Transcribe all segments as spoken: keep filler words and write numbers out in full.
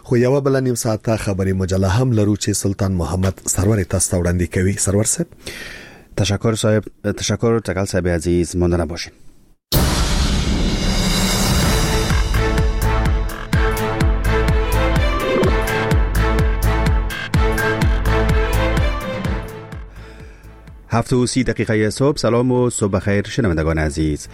خو یو بل نیم ساعته خبری مجله هم لرو چې سلطان محمد سرور تاسو وړاندې کوي. سرور صاحب تشکر صاحب. تشکر تکل صاحب عزیز، مونده نباشین. هفت و سی دقیقه صبح. سلام و صبح خیر شنوندگان عزیز.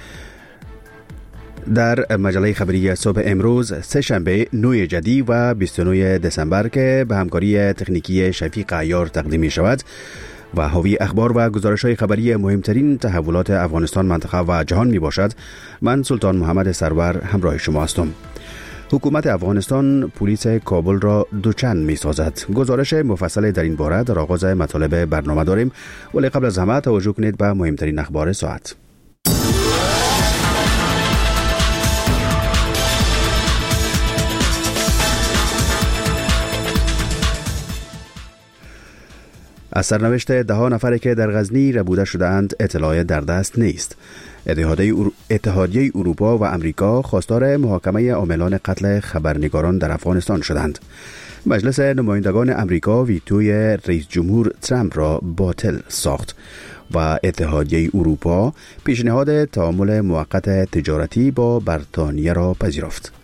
در مجله خبری صبح امروز سه شنبه نوی جدی و بیست و نه دسامبر که به همکاری تکنیکی شفیق عیار تقدیم می شود و حاوی اخبار و گزارش‌های خبری مهمترین تحولات افغانستان، منطقه و جهان می باشد. من سلطان محمد سرور همراه شما هستم. حکومت افغانستان پلیس کابل را دوچند می سازد. گزارش مفصل در این باره در آغاز مطالب برنامه داریم، ولی قبل از همه توجه کنید به مهمترین اخبار ساعت. از سرنوشت ده ها نفری که در غزنی ربوده شده‌اند اطلاع در دست نیست. اتحادیه اروپا و امریکا خواستار محاکمه عاملان قتل خبرنگاران در افغانستان شدند. مجلس نمایندگان امریکا ویتوی رئیس جمهور ترامپ را باطل ساخت و اتحادیه اروپا پیشنهاد تعامل موقت تجارتی با بریتانیا را پذیرفت.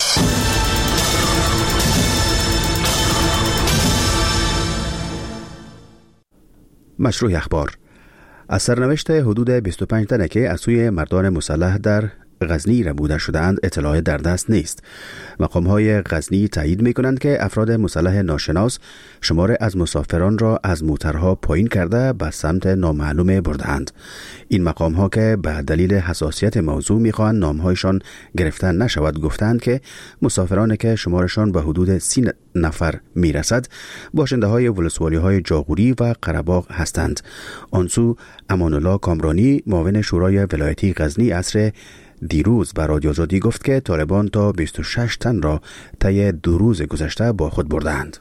مشروع اخبار. از سرنوشت حدود بیست و پنج تنه که از سوی مردان مسلح در غزنی ربوده شده‌اند اطلاع در دست نیست. مقام‌های غزنی تایید می‌کنند که افراد مسلح ناشناس شمار از مسافران را از موترها پایین کرده به سمت نامعلوم برده‌اند. این مقام‌ها که به دلیل حساسیت موضوع می‌خواهند نام‌هایشان گرفته نشود گفتند که مسافرانی که شمارشان به حدود سی نفر میرسد باشنده‌های ولسوالی‌های جاغوری و قره‌باغ هستند. آنسو امان‌الله کامرانی معاون شورای ولایتی غزنی عصر دیروز به رادیو آزادی گفت که طالبان تا بیست و شش تن را طی دو روز گذشته با خود بردند.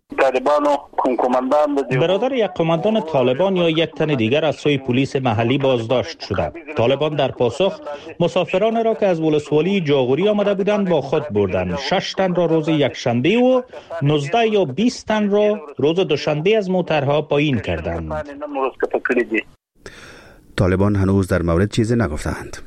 برادر یک قماندان طالبان یا یک تن دیگر از سوی پلیس محلی بازداشت شدند. طالبان در پاسخ مسافران را که از ولسوالی جاغوری آمده بودند با خود بردند. شش تن را روز یکشنبه و نوزده یا بیست تن را روز دوشنبه از موترها پایین کردند. طالبان هنوز در مورد چیزی نگفتند.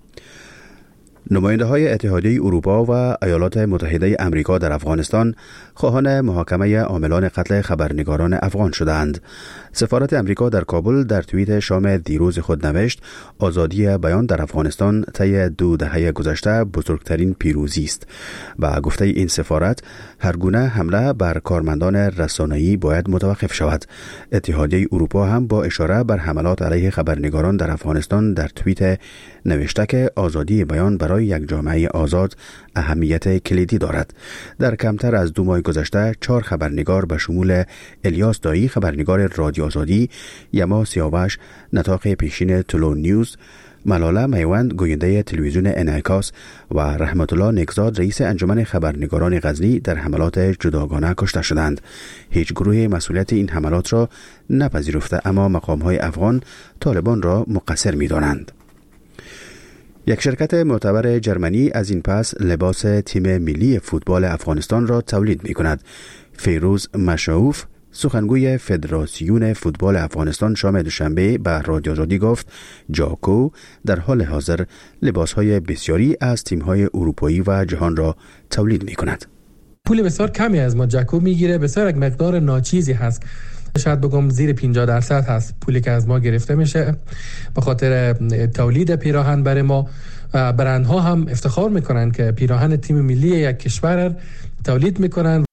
نماینده های اتحادیه اروپا و ایالات متحده امریکا در افغانستان خواهان محاکمه عاملان قتل خبرنگاران افغان شدند. سفارت امریکا در کابل در توییت شام دیروز خود نوشت آزادی بیان در افغانستان طی دو دهه گذشته بزرگترین پیروزی است و گفته این سفارت هر گونه حمله بر کارمندان رسانه‌ای باید متوقف شود. اتحادیه اروپا هم با اشاره بر حملات علیه خبرنگاران در افغانستان در توییت نوشته که آزادی بیان برای یک جامعه آزاد اهمیت کلیدی دارد. در کمتر از دو ماه گذشته چهار خبرنگار به شمول الیاس دایی خبرنگار رادیو آزادی، یما سیاوش نطاق پیشین تلو نیوز، ملاله میوند گوینده تلویزیون انعکاس و رحمت الله نگزاد رئیس انجمن خبرنگاران غزنی در حملات جداگانه کشته شدند. هیچ گروه مسئولیت این حملات را نپذیرفته، اما مقام‌های افغان طالبان را مقصر می‌دانند. یک شرکت معتبر جرمنی از این پس لباس تیم ملی فوتبال افغانستان را تولید می کند. فیروز مشعوف سخنگوی فدراسیون فوتبال افغانستان شام دوشنبه به رادیو آزادی گفت جاکو در حال حاضر لباس‌های بسیاری از تیم‌های اروپایی و جهان را تولید می کند. پول بسیار کمی از ما جاکو میگیره، بسیار یک مقدار ناچیزی هست، شاید بگم زیر پنجاه درصد هست پولی که از ما گرفته میشه به خاطر تولید پیراهن برای ما. برندها هم افتخار میکنن که پیراهن تیم ملی یک کشور تولید میکنن.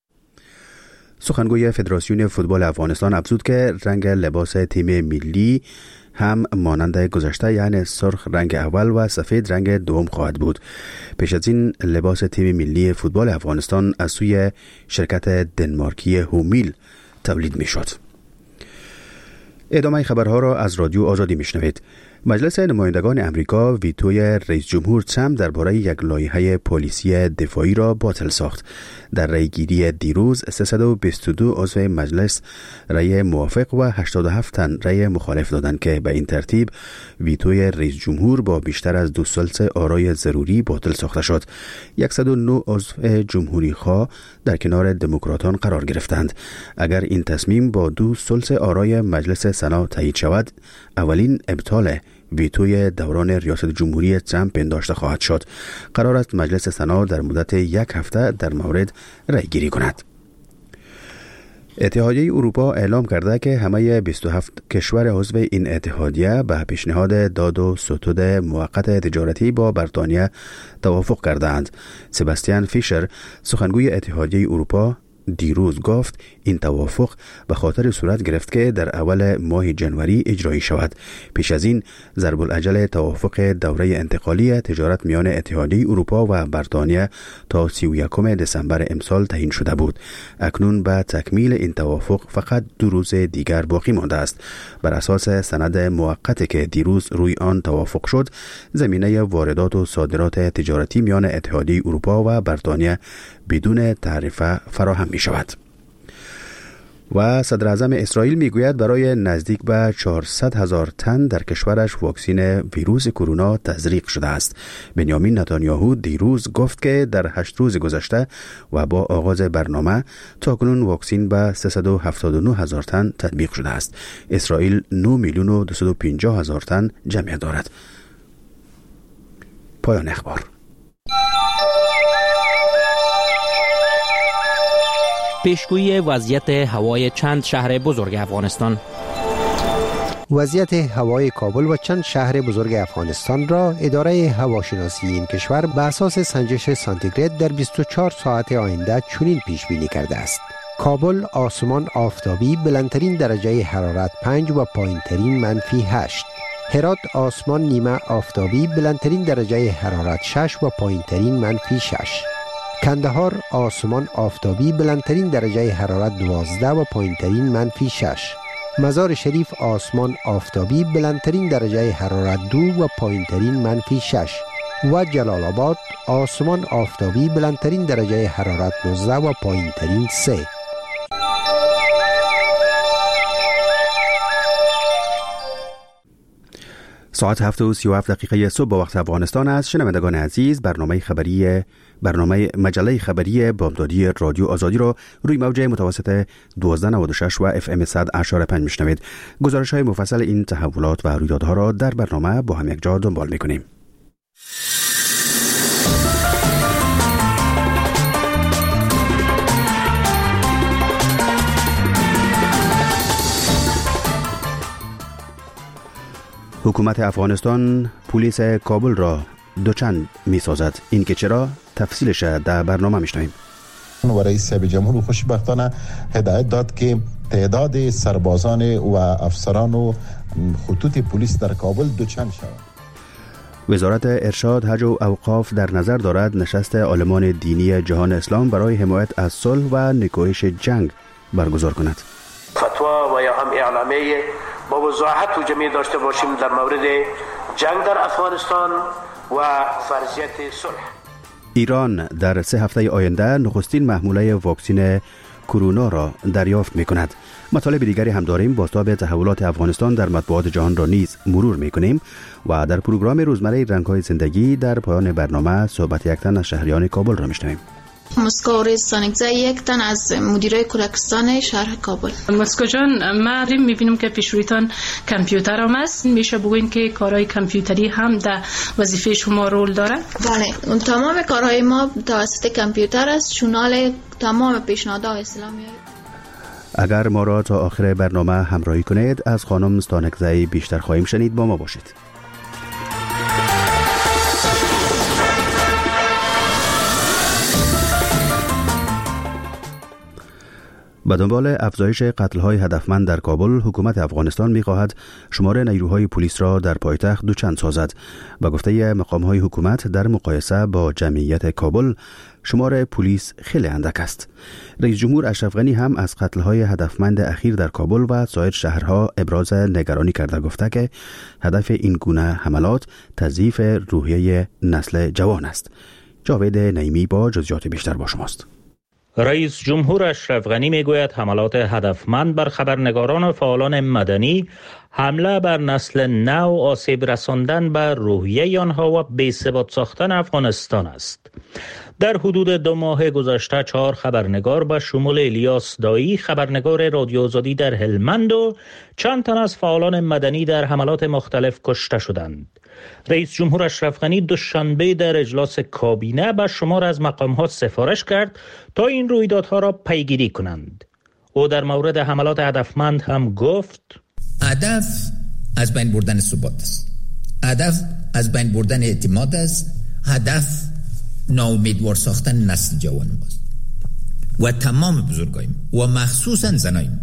سخنگوی فدراسیون فوتبال افغانستان افزود که رنگ لباس تیم ملی هم مانند گذشته یعنی سرخ رنگ اول و سفید رنگ دوم خواهد بود. پیش از این لباس تیم ملی فوتبال افغانستان از سوی شرکت دنمارکی هومیل تولید می شد. ادامه خبرها را از رادیو آزادی می شنوید. مجلس نمایندگان امریکا ویتوی رئیس جمهور ترامپ درباره یک لایحه پلیسی دفاعی را باطل ساخت. در رأیگیری دیروز سیصد و بیست و دو عضو مجلس رأی موافق و هشتاد و هفت تن رأی مخالف دادند که به این ترتیب ویتوی رئیس جمهور با بیشتر از دو ثلث آرای ضروری باطل ساخته شد. صد و نه عضو جمهوری خواه در کنار دموکراتان قرار گرفتند. اگر این تصمیم با دو ثلث آرای مجلس سنا تایید شود، اولین ابطال ویتوی دوران ریاست جمهوری ترامپ پنداشته خواهد شد. قرار است مجلس سنا در مدت یک هفته در مورد رأی گیری کند. اتحادیه اروپا اعلام کرده که همه بیست و هفت کشور عضو این اتحادیه به پیشنهاد داد و ستود موقت تجارتی با بریتانیا توافق کردند. سباستیان فیشر، سخنگوی اتحادیه اروپا، دیروز گفت این توافق به خاطر صورت گرفت که در اول ماه جنوری اجرایی شود. پیش از این ضرب الاجل توافق دوره انتقالی تجارت میان اتحادیه اروپا و بریتانیا تا سی و یکم دسامبر امسال تعیین شده بود. اکنون به تکمیل این توافق فقط دو روز دیگر باقی مانده است. بر اساس سند موقتی که دیروز روی آن توافق شد، زمینه واردات و صادرات تجارتی میان اتحادیه اروپا و بریتانیا بدون تعرفه فراهم می شود. و صدر اعظم اسرائیل می گوید برای نزدیک به چهارصد هزار تن در کشورش واکسین ویروس کرونا تزریق شده است. بنیامین نتانیاهو دیروز گفت که در هشت روز گذشته و با آغاز برنامه تاکنون واکسین به سیصد و هفتاد و نه هزار تن تطبیق شده است. اسرائیل نه میلیون و دویست و پنجاه هزار تن جمعیت دارد. پایان اخبار. پیشگویی وضعیت هوای چند شهر بزرگ افغانستان. وضعیت هوای کابل و چند شهر بزرگ افغانستان را اداره هواشناسی این کشور به اساس سنجش سانتیگراد در بیست و چهار ساعت آینده چنین پیش بینی کرده است: کابل آسمان آفتابی، بلندترین درجه حرارت پنج و پایینترین منفی هشت. هرات آسمان نیمه آفتابی، بلندترین درجه حرارت شش و پایینترین منفی شش. کندهار آسمان آفتابی، بلندترین درجه حرارت دوازده و پایینترین منفی شش. مزار شریف آسمان آفتابی، بلندترین درجه حرارت دو و پایینترین منفی شش. و جلال آباد آسمان آفتابی، بلندترین درجه حرارت نوزده و پایینترین سه. ساعت هفت و سی و هفت دقیقه صبح با وقت افغانستان است. شنوندگان عزیز، برنامه خبری برنامه مجله خبری بامدادی رادیو آزادی را روی موج متوسط دوازده نود و شش و اف ام صد و چهار و پنج میشنوید. گزارش های مفصل این تحولات و رویدادها را در برنامه با هم یک جا دنبال میکنیم. حکومت افغانستان پلیس کابل را دوچند می سازد. این که چرا؟ تفصیلش در برنامه میشنویم. و رئیس صاحب جمهور خوشبختانه هدایت داد که تعداد سربازان و افسران و خطوط پلیس در کابل دوچند شود. وزارت ارشاد، حج و اوقاف در نظر دارد نشست عالمان دینی جهان اسلام برای حمایت از صلح و نکوهش جنگ برگزار کند. فتوا و یا هم اعلامیه با وضاحت و جمعی داشته باشیم در مورد جنگ در افغانستان و فرضیت صلح. ایران در سه هفته آینده نخستین محموله واکسین کرونا را دریافت می کند. مطالب دیگری هم داریم. بازتاب تحولات افغانستان در مطبوعات جهان را نیز مرور می کنیم و در پروگرام روزمره رنگ‌های زندگی در پایان برنامه صحبت یک تن از شهریان کابل را می شنویم. مسکو رئیسانگزه یک تن از مدیرای کودکستان شهر کابل. مسکو جان، ما می‌بینیم که پیشرویتان کامپیوتر هم است. میشه بگوین که کارهای کامپیوتری هم در وظیفه شما رول داره؟ بله، تمام کارهای ما توسط کامپیوتر است. شونال تمام پیشنهادها اسلامی. اگر ما را تا آخر برنامه همراهی کنید، از خانم ستانکزی بیشتر خواهیم شنید. با ما باشید. به دنبال افزایش قتل‌های هدفمند در کابل، حکومت افغانستان می‌خواهد شمار نیروهای پلیس را در پایتخت دوچند سازد. به گفته مقام‌های حکومت، در مقایسه با جمعیت کابل، شمار پلیس خیلی اندک است. رئیس جمهور اشرف غنی هم از قتل‌های هدفمند اخیر در کابل و سایر شهرها ابراز نگرانی کرده، گفته که هدف این گونه حملات تضعیف روحیه نسل جوان است. جاوید نعیمی با جزئیات بیشتر با شماست. رئیس جمهور اشرف غنی میگوید حملات هدفمند بر خبرنگاران و فعالان مدنی حمله بر نسل نو، آسیب رساندن بر روحیه آنها و بی‌ثبات ساختن افغانستان است. در حدود دو ماه گذشته چهار خبرنگار به شمول الیاس دایی، خبرنگار رادیو آزادی در هلمند و چند تن از فعالان مدنی در حملات مختلف کشته شدند. رئیس جمهور اشرف غنی دوشنبه در اجلاس کابینه به شمار از مقام‌ها سفارش کرد تا این رویدادها را پیگیری کنند. او در مورد حملات هدفمند هم گفت: هدف از بین بردن ثبات است. هدف از بین بردن اعتماد است. هدف ناامیدوار ساختن نسل جوان است. و تمام بزرگایم و مخصوصا زنایم،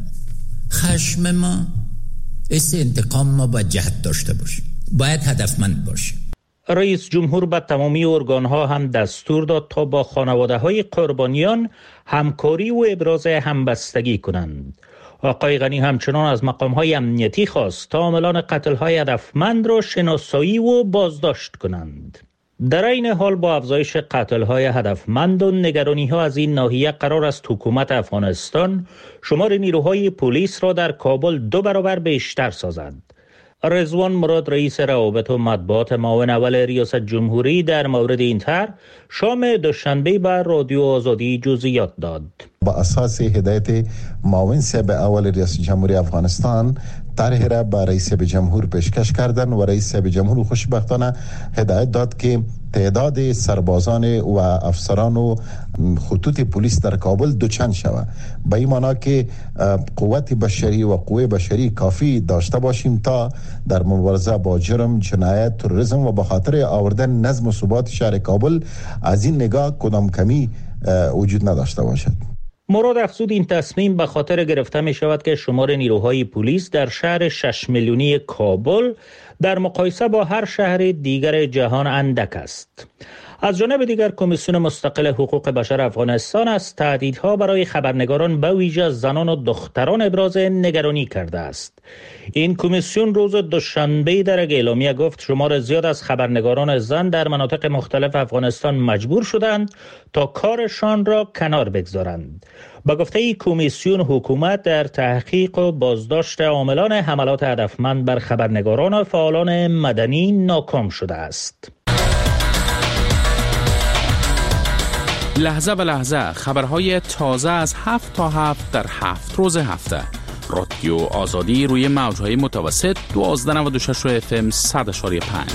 خشم ما، حس انتقام ما باید جهت داشته باشه، باید هدفمند باشه. رئیس جمهور به تمامی ارگان‌ها هم دستور داد تا با خانواده‌های قربانیان همکاری و ابراز همبستگی کنند. آقای غنی همچنان از مقام‌های امنیتی خواست تا عاملان قتل‌های هدفمند را شناسایی و بازداشت کنند. در این حال با افزایش قتل‌های هدفمند و نگرانی‌ها از این ناحیه، قرار است حکومت افغانستان شمار نیروهای پلیس را در کابل دو برابر بیشتر سازد. رضوان مراد، رئیس روابط و مطبوعات معاون اول ریاست جمهوری، در مورد این طرح شام دوشنبه بر رادیو آزادی جزئیات داد. با اساس هدایت معاون صاحب اول ریاست جمهوری افغانستان، طرح را به رئیس جمهور پیشکش کردن و رئیس جمهور خوشبختانه هدایت داد که تعداد سربازان و افسران و خطوط پلیس در کابل دوچند شود. به این معنی که قوت بشری و قوه بشری کافی داشته باشیم تا در مبارزه با جرم، جنایت، تروریسم و به خاطر آوردن نظم و ثبات شهر کابل از این نگاه کدام کمی وجود نداشته باشد. مراد افزود این تصمیم به خاطر گرفته می شود که شمار نیروهای پلیس در شهر شش میلیونی کابل در مقایسه با هر شهر دیگر جهان اندک است. از جانب دیگر، کمیسیون مستقل حقوق بشر افغانستان از تهدیدها برای خبرنگاران به ویژه زنان و دختران ابراز نگرانی کرده است. این کمیسیون روز دوشنبه در یک اعلامیه گفت شمار زیاد از خبرنگاران زن در مناطق مختلف افغانستان مجبور شدند تا کارشان را کنار بگذارند. با گفته ای کمیسیون، حکومت در تحقیق و بازداشت عاملان حملات هدفمند بر خبرنگاران و فعالان مدنی ناکام شده است. لحظه به لحظه خبرهای تازه از هفت تا هفت در هفت روز هفته. رادیو آزادی روی موجهای متوسط دوازده و نود و شش اف ام صد اشاری پنج.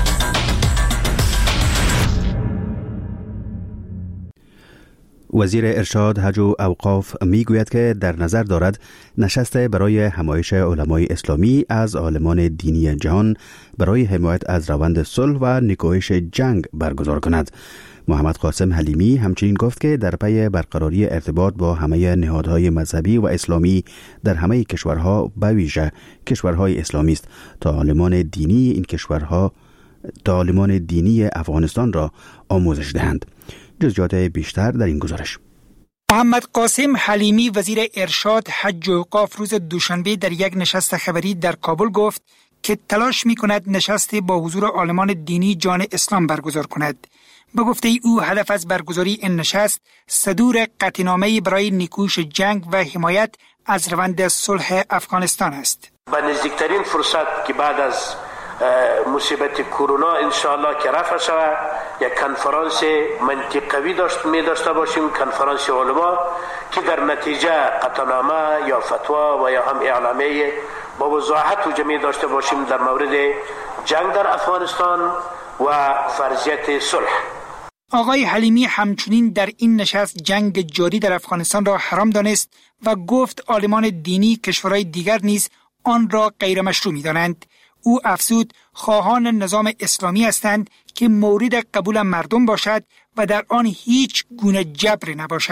وزیر ارشاد، حج و اوقاف میگوید که در نظر دارد نشست برای همایش علمای اسلامی از عالمان دینی جهان برای حمایت از روند صلح و نکوهش جنگ برگزار کند. محمد قاسم حلیمی همچنین گفت که در پی برقراری ارتباط با همه نهادهای مذهبی و اسلامی در همه کشورها، به ویژه کشورهای اسلامی است تا عالمان دینی این کشورها تا عالمان دینی افغانستان را آموزش دهند. جزئیات بیشتر در این گزارش. محمد قاسم حلیمی، وزیر ارشاد، حج و اوقاف، روز دوشنبه در یک نشست خبری در کابل گفت که تلاش می کند نشست با حضور عالمان دینی جان اسلام برگزار کند. به گفته او، هدف از برگزاری این نشست صدور قطعنامه‌ای برای نیکوش جنگ و حمایت از روند صلح افغانستان است. با نزدیکترین فرصت که بعد از مصیبت کرونا انشاءالله که رفع شود، یک کنفرانس منطقوی داشت می داشته باشیم، کنفرانس علما که در نتیجه قطعنامه یا فتوا و یا هم اعلامیه با وضاحت و جمعی داشته باشیم در مورد جنگ در افغانستان و فرضیت صلح. آقای حلیمی همچنین در این نشست جنگ جاری در افغانستان را حرام دانست و گفت عالمان دینی کشورهای دیگر نیز آن را غیر مشروع می‌دانند. او افزود خواهان نظام اسلامی هستند که مورد قبول مردم باشد و در آن هیچ گونه جبر نباشد.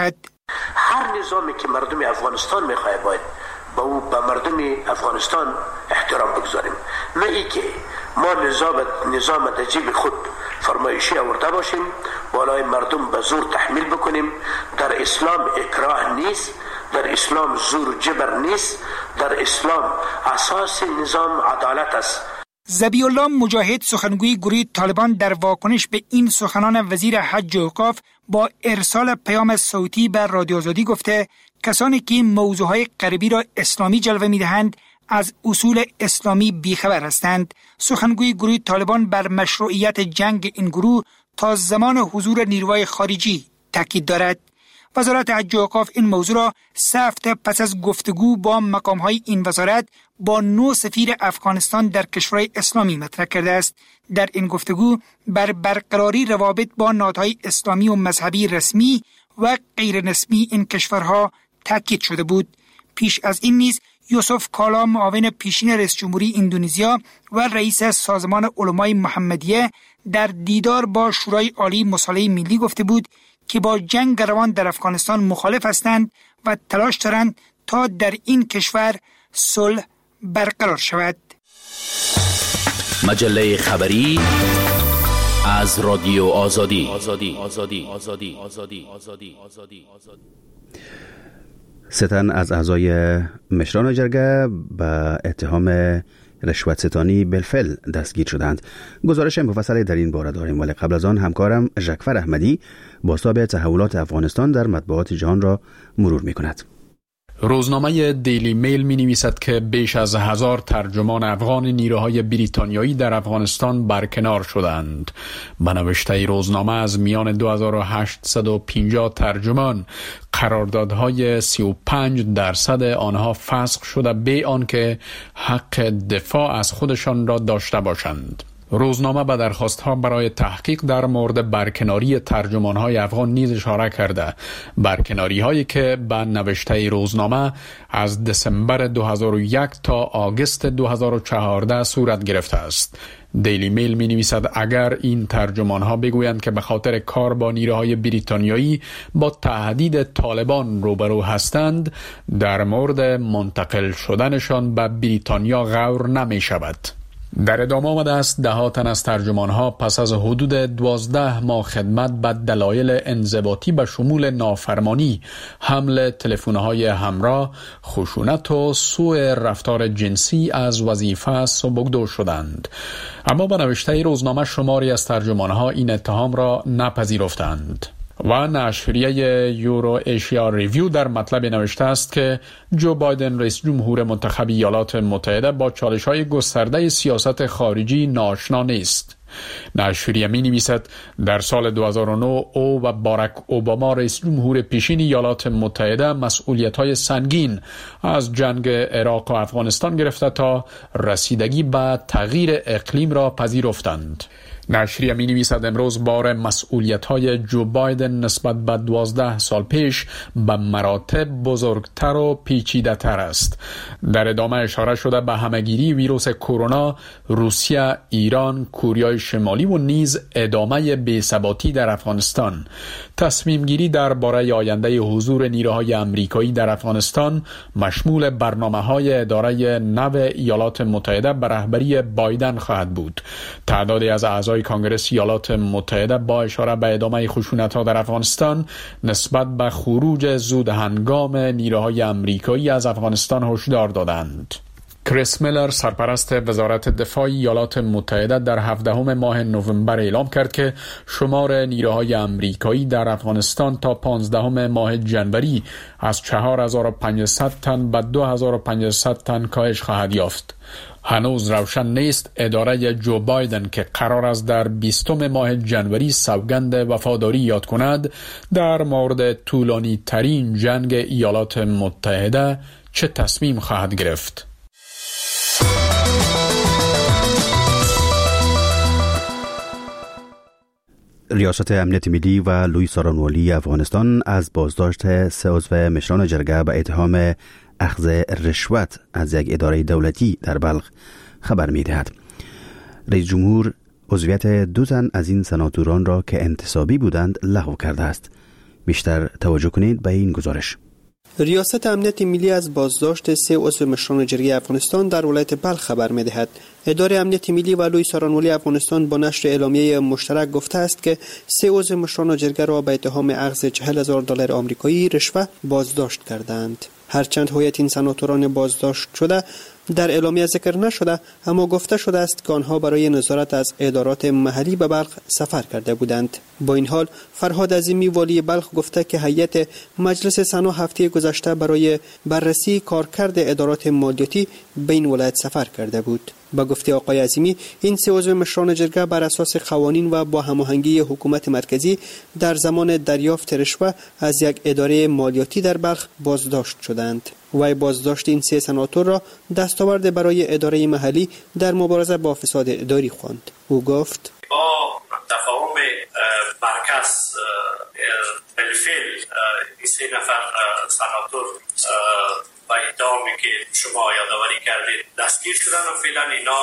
هر نظامی که مردم افغانستان میخواه باید با او به مردم افغانستان احترام بگذاریم، نه ای که ما نظام نظام در جیب خود فرمایشی آورده باشیم بالای مردم به زور تحمیل بکنیم. در اسلام اکراه نیست، در اسلام زور و جبر نیست، در اسلام اساس نظام عدالت است. ذبیح الله مجاهد سخنگوی گروه طالبان در واکنش به این سخنان وزیر حج و اوقاف با ارسال پیام صوتی به رادیو آزادی گفته کسانی که موضوعهای غربی را اسلامی جلوه می‌دهند از اصول اسلامی بیخبر هستند. سخنگوی گروه طالبان بر مشروعیت جنگ این گروه تا زمان حضور نیروهای خارجی تاکید دارد. وزارت حج و اوقاف این موضوع را سه هفته پس از گفتگو با مقام‌های این وزارت با نو سفیر افغانستان در کشورهای اسلامی مطرح کرده است. در این گفتگو بر برقراری روابط با نهادهای اسلامی و مذهبی رسمی و غیر رسمی این کشورها تاکید شده بود. پیش از این نیز یوسف کالا معاون پیشین رئیس جمهوری اندونزیا و رئیس سازمان علمای محمدیه در دیدار با شورای عالی مصالحه ملی گفته بود که با جنگ روان در افغانستان مخالف هستند و تلاش دارند تا در این کشور صلح برقرار شود. مجله خبری از رادیو آزادی. آزادی آزادی آزادی آزادی آزادی آزادی آزادی. سه تن از اعضای مشران جرگه به اتهام رشوت ستانی بالفعل دستگیر شدند. گزارش مفصلی در این باره داریم، ولی قبل از آن همکارم ژکفر احمدی بازتاب تحولات افغانستان در مطبوعات جهان را مرور می کند. روزنامه دیلی میل می نویسد که بیش از هزار ترجمان افغان نیروهای بریتانیایی در افغانستان برکنار شدند. به نوشته روزنامه از میان دو هزار و هشتصد و پنجاه ترجمان قراردادهای سی و پنج درصد آنها فسخ شده بی آنکه حق دفاع از خودشان را داشته باشند. روزنامه به درخواست‌ها برای تحقیق در مورد برکناری ترجمان‌های افغان نیز اشاره کرده. برکناری‌هایی که به نوشته روزنامه از دسامبر دو هزار و یک تا آگوست دو هزار و چهارده صورت گرفته است. دیلی میل می نویسد اگر این ترجمان ها بگویند که به خاطر کار با نیروهای بریتانیایی با تهدید طالبان روبرو هستند، در مورد منتقل شدنشان به بریتانیا غور نمی شود. در ادامه آمده است ده ها تن از ترجمان ها پس از حدود دوازده ماه خدمت به دلایل انضباطی به شمول نافرمانی، حمل تلفن‌های همراه، خشونت و سوء رفتار جنسی از وظیفه سبکدو شدند. اما به نوشته روزنامه شماری از ترجمان ها این اتهام را نپذیرفتند. و نشریه یورو ایشیا ریویو در مطلب نوشته است که جو بایدن رئیس جمهور منتخب ایالات متحده با چالش‌های گسترده سیاست خارجی ناآشنا نیست. نشریه می نویسد در سال دو هزار و نه او و باراک اوباما رئیس جمهور پیشین ایالات متحده مسئولیت‌های سنگین از جنگ عراق و افغانستان گرفته تا رسیدگی به تغییر اقلیم را پذیرفتند. نشریه می نویسد امروز بار مسئولیت‌های جو بایدن نسبت به دوازده سال پیش به مراتب بزرگتر و پیچیده تر است. در ادامه اشاره شده به همه‌گیری ویروس کرونا، روسیه، ایران، کره شمالی و نیز ادامه بی‌ثباتی در افغانستان. تصمیم گیری درباره آینده حضور نیروهای آمریکایی در افغانستان مشمول برنامه‌های اداره نو ایالات متحده به رهبری بایدن خواهد بود. تعدادی از اعضای کانگرس ایالات متحده با اشاره به ادامه خشونت‌ها در افغانستان نسبت به خروج زود هنگام نیروهای آمریکایی از افغانستان هشدار دادند. کریس میلر سرپرست وزارت دفاع ایالات متحده در هفدهم ماه نوامبر اعلام کرد که شمار نیروهای آمریکایی در افغانستان تا پانزدهم ماه ژانویه از چهار هزار و پانصد تن به دو هزار و پانصد تن کاهش خواهد یافت. هنوز روشن نیست اداره جو بایدن که قرار است در بیستم ماه ژانویه سوگند وفاداری یاد کند در مورد طولانی ترین جنگ ایالات متحده چه تصمیم خواهد گرفت. ریاست امنیت ملی و لوی سارانوالی افغانستان از بازداشت سه عضو مشران جرگه به اتهام اخذ رشوت از یک اداره دولتی در بلخ خبر می دهد. رئیس جمهور عضویت دو تن از این سناتوران را که انتصابی بودند لغو کرده است. بیشتر توجه کنید به این گزارش. ریاست امنیت ملی از بازداشت سه عضو مشران جرگه افغانستان در ولایت بلخ خبر می‌دهد. اداره امنیت ملی و لوی سارانولی افغانستان با نشر اعلامیه مشترک گفته است که سه عضو مشران جرگه را به اتهام اخذ چهل هزار دلار آمریکایی رشوه بازداشت کردند. هرچند هویت این سناتوران بازداشت شده در اعلامیه ذکر نشده، اما گفته شده است که آنها برای نظارت از ادارات محلی به بلخ سفر کرده بودند. با این حال فرهاد عظیمی والی بلخ گفته که هیئت مجلس سنا هفته گذشته برای بررسی کارکرد ادارات مالیاتی به این ولایت سفر کرده بود. با گفته آقای عظیمی، این سه عضو مشران جرگه بر اساس قوانین و با هماهنگی حکومت مرکزی در زمان دریافت رشوه از یک اداره مالیاتی در بلخ بازداشت شدند. وی بازداشت این سه سناتور را دستاورد برای اداره محلی در مبارزه با فساد اداری خواند. او گفت: با تفاهم مرکز بالفعل این سه نفر سناتور با ادعامی که شما یادآوری کردید دستگیر شدن و فعلا اینا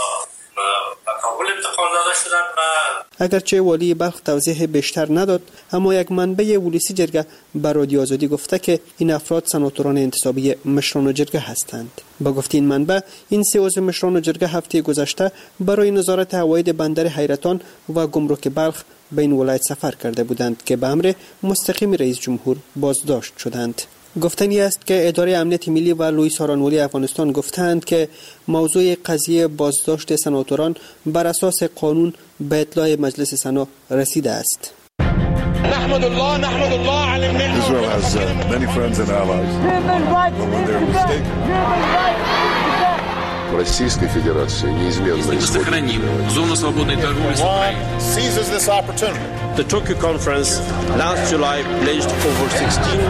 به کابل انتقال داده شدن. و اگرچه والی بلخ توضیح بیشتر نداد، اما یک منبع ولسی جرگه به رادیو آزادی گفته که این افراد سناتوران انتصابی مشران جرگه هستند. با گفته این منبع، این سه عضو مشران جرگه هفته گذشته برای نظارت عواید بندر حیرتان و گمرک بلخ به این ولایت سفر کرده بودند که به امر مستقیم رئیس جمهور بازداشت شدند. گفتنی است که اداره امنیت ملی و لوی سارانولی افغانستان گفتند که موضوع قضیه بازداشت سناتوران بر اساس قانون به اطلاع مجلس سنا رسیده است. نحمد الله نحمد الله علی النعمة. Israel has uh, many friends and allies. When they're mistaken. Российской Федерации неизменно сохраним зону свободной торговли с Украиной. Seizes this opportunity. The Tokyo conference last July pledged over sixteen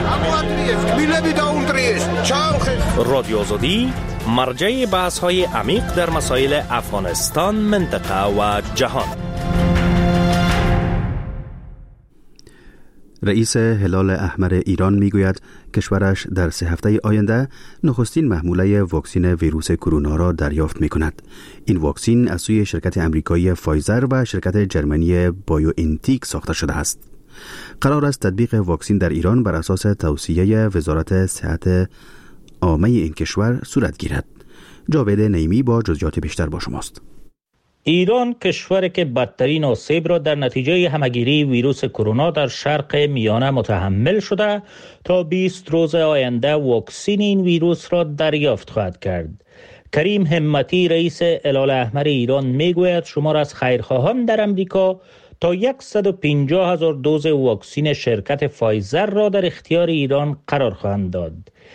رادیو آزادی مرجع بحث‌های عمیق در مسائل افغانستان، منطقه و جهان. رئیس هلال احمر ایران میگوید کشورش در سه هفته آینده نخستین محموله واکسن ویروس کرونا را دریافت میکند. این واکسن از سوی شرکت امریکایی فایزر و شرکت جرمنی بایو انتیک ساخته شده است. قرار است تطبیق واکسن در ایران بر اساس توصیه وزارت صحت عامه این کشور صورت گیرد. جاوید نعیمی با جزئیات بیشتر با شماست. ایران کشوری که بدترین آسیب را در نتیجه همهگیری ویروس کرونا در شرق میانه متحمل شده تا بیست روز آینده واکسن این ویروس را دریافت خواهد کرد. کریم همتی رئیس هلال احمر ایران میگوید شمار از خیرخواهان در امریکا تا صد و پنجاه هزار دوز واکسن شرکت فایزر را در اختیار ایران قرار خواهند داد.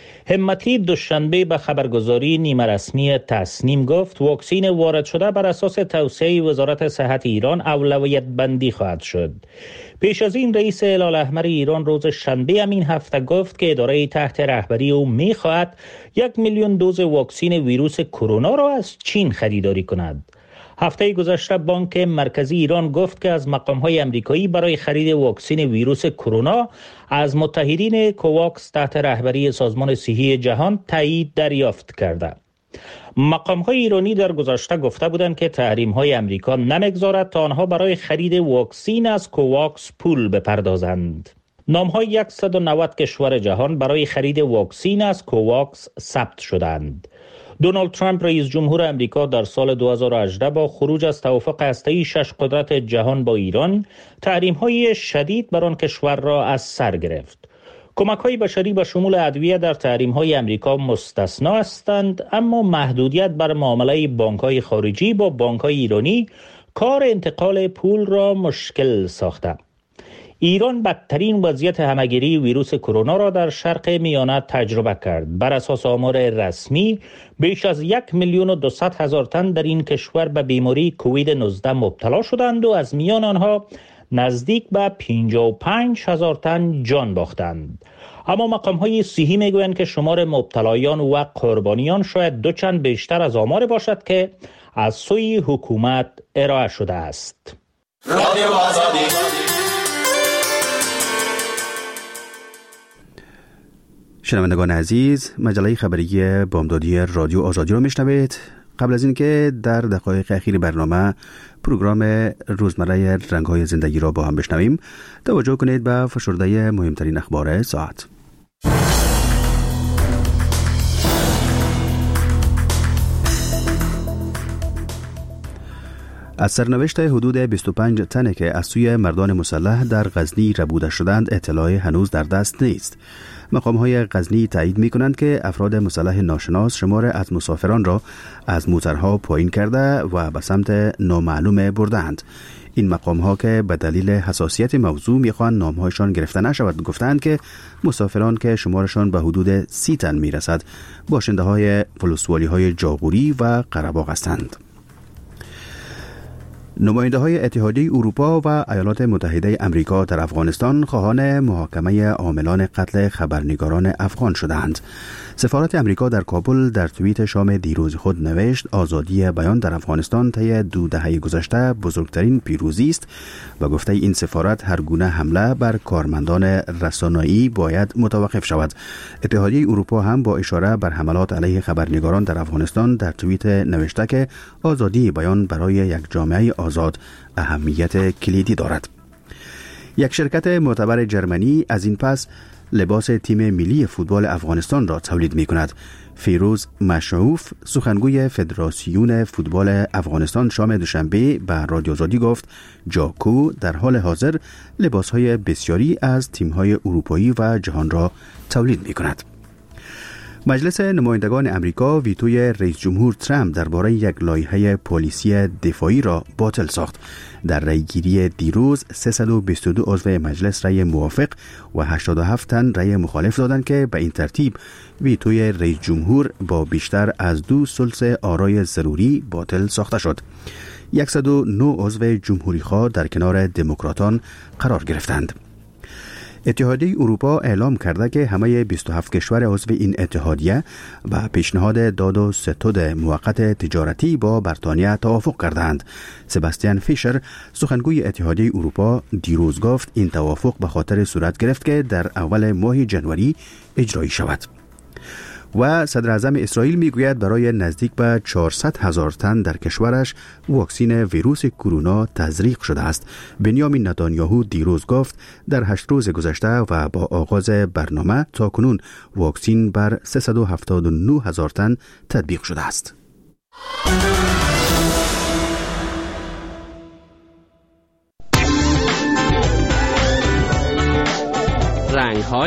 همتی دوشنبه به خبرگزاری نیمه رسمی تصنیم گفت واکسن وارد شده بر اساس توصیه وزارت صحت ایران اولویت بندی خواهد شد. پیش از این رئیس هلال احمر ایران روز شنبه همین هفته گفت که اداره تحت رهبری او می‌خواهد یک میلیون دوز واکسن ویروس کرونا را از چین خریداری کند. هفته گذشته بانک مرکزی ایران گفت که از مقام‌های آمریکایی برای خرید واکسن ویروس کرونا از متحدین کوواکس تحت رهبری سازمان صحی جهان تایید دریافت کرده. مقام‌های ایرانی در گذشته گفته بودند که تحریم‌های آمریکا نمی‌گذارد تا آنها برای خرید واکسن از کوواکس پول بپردازند. نام‌های صد و نود کشور جهان برای خرید واکسن از کوواکس ثبت شدند. دونالد ترامپ رئیس جمهور امریکا در سال دو هزار و هجده با خروج از توافق هسته‌ای شش قدرت جهان با ایران تحریم‌های شدید بر آن کشور را از سر گرفت. کمک‌های بشری به شمول ادویه در تحریم‌های امریکا مستثنا هستند، اما محدودیت بر معامله بانک‌های خارجی با بانک‌های ایرانی کار انتقال پول را مشکل ساخته. ایران بدترین وضعیت همهگیری ویروس کرونا را در شرق میانه تجربه کرد. بر اساس آمار رسمی بیش از یک میلیون و دویست هزار تن در این کشور به بیماری کووید نوزده مبتلا شدند و از میان آنها نزدیک به پنجاه و پنج هزار تن جان باختند. اما مقام‌های صحی میگویند که شمار مبتلایان و قربانیان شاید دو چند بیشتر از آمار باشد که از سوی حکومت ارائه شده است. رادیو آزادی. شنوندگان عزیز، مجله خبری بامدادی رادیو آزادی را میشنوید. قبل از اینکه در دقایق اخیر برنامه پروگرام روزمره رنگ‌های زندگی را با هم بشنویم، توجه کنید به فشرده مهمترین اخبار ساعت. از سرنوشت حدود بیست و پنج تنه که از سوی مردان مسلح در غزنی ربوده شدند اطلاعی هنوز در دست نیست. مقام‌های غزنی تایید می‌کنند که افراد مسلح ناشناس شمار از مسافران را از موترها پایین کرده و به سمت نامعلوم بردند. این مقام‌ها که به دلیل حساسیت موضوع می‌خواهند نام‌هایشان گرفته نشود گفتند که مسافران که شمارشان به حدود سی تن می‌رسد باشنده‌های ولسوالی‌های جاغوری و قره‌باغ هستند. نماینده های اتحادیه اروپا و ایالات متحده امریکا در افغانستان خواهان محاکمه عاملان قتل خبرنگاران افغان شدند. سفارت امریکا در کابل در توییت شام دیروز خود نوشت آزادی بیان در افغانستان طی دو دهه گذشته بزرگترین پیروزی است و گفته این سفارت هر گونه حمله بر کارمندان رسانه‌ای باید متوقف شود. اتحادیه اروپا هم با اشاره بر حملات علیه خبرنگاران در افغانستان در توییت نوشته که آزادی بیان برای یک جامعه آزاد اهمیت کلیدی دارد. یک شرکت معتبر جرمنی از این پس لباس تیم ملی فوتبال افغانستان را تولید می کند. فیروز مشعوف سخنگوی فدراسیون فوتبال افغانستان شام دوشنبه به رادیو آزادی گفت جاکو در حال حاضر لباس‌های بسیاری از تیم‌های اروپایی و جهان را تولید می کند. مجلس نمایندگان امریکا ویتوی رئیس جمهور ترامپ درباره یک لایحه پلیسی دفاعی را باطل ساخت. در رأیگیری دیروز سیصد و بیست و دو عضو مجلس رأی موافق و هشتاد و هفت تن رأی مخالف دادند که به این ترتیب ویتوی رئیس جمهور با بیشتر از دو ثلث آرای ضروری باطل ساخته شد. صد و نه عضو جمهوری‌خواه در کنار دموکراتان قرار گرفتند. اتحادیه اروپا اعلام کرده که همه بیست و هفت کشور عضو این اتحادیه با پیشنهاد داد و ستد موقت تجارتی با بریتانیا توافق کردند. سباستیان فیشر سخنگوی اتحادیه اروپا دیروز گفت این توافق به خاطر صورت گرفت که در اول ماه جنوری اجرایی شود. و صدر اعظم اسرائیل میگوید برای نزدیک به چهارصد هزار تن در کشورش واکسین ویروس کرونا تزریق شده است. بنیامین نتانیاهو دیروز گفت در هشت روز گذشته و با آغاز برنامه تا کنون واکسین بر سیصد و هفتاد و نه هزار تن تطبیق شده است. رنگ‌های